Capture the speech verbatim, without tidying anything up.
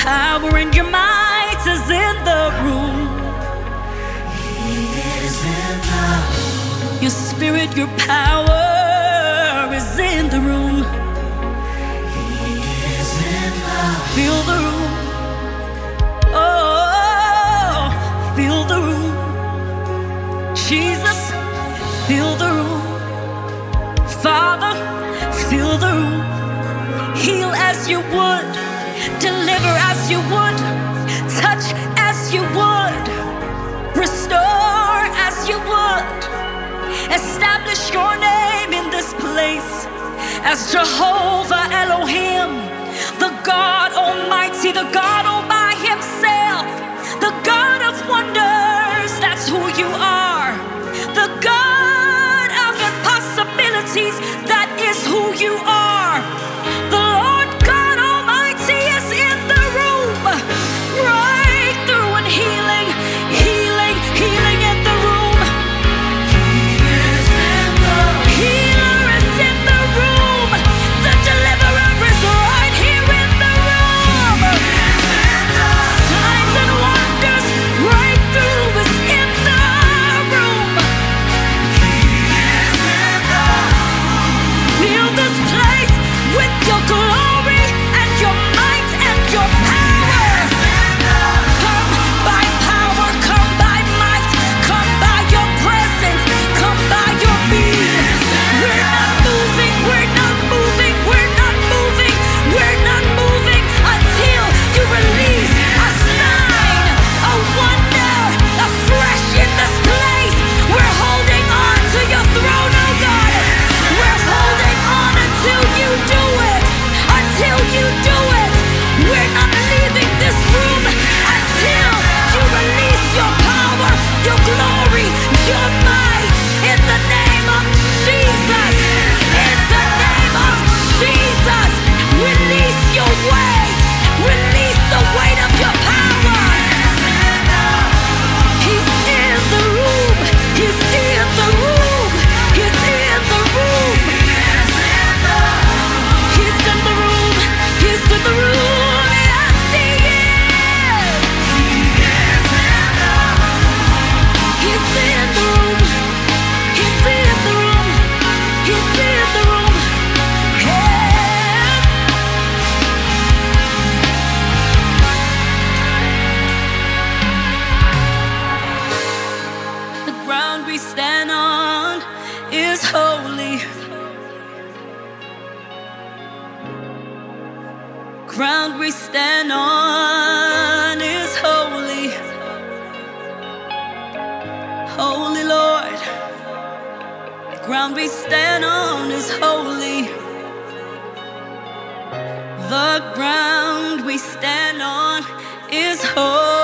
power and your might is in the room. He is in the room. Your spirit, your power is in the room. He is in the room. Feel the room. Oh, feel the room. Jesus, feel the room. Father, feel the room. Heal as you would, deliver as you would, touch as you would, restore as you would. Establish your name in this place as Jehovah Elohim, the God Almighty, the God all by himself, the God of wonders. That's who you are. The God of impossibilities, that is who you are. The Lord God Almighty is in the room. Breakthrough and healing, healing, healing in the room. He is in the room. Healer is in the room. The deliverer is right here in the room. Signs and wonders, breakthrough is in the room. Fill this place with your glory and your might and your power. Come by power, come by might, come by your presence, come by your being. We're not moving, we're not moving, we're not moving, we're not moving until you release a sign, a wonder, a fresh in this place. We're holding on to your throne, oh God. We're holding on until you do it, until you do it. We're not leaving this room until you release your power, your glory, your might. In the name of Jesus, in the name of Jesus, release your weight, release the weight of your power. He's in the room, he's in the room, he's in the room. He's in the room, he's in the room, yes he is. He's in the room, he's in the room, he's in the room. Yeah. The ground we stand on is holy. Ground we stand on is holy. Holy Lord. Ground we stand on is holy. The ground we stand on is holy.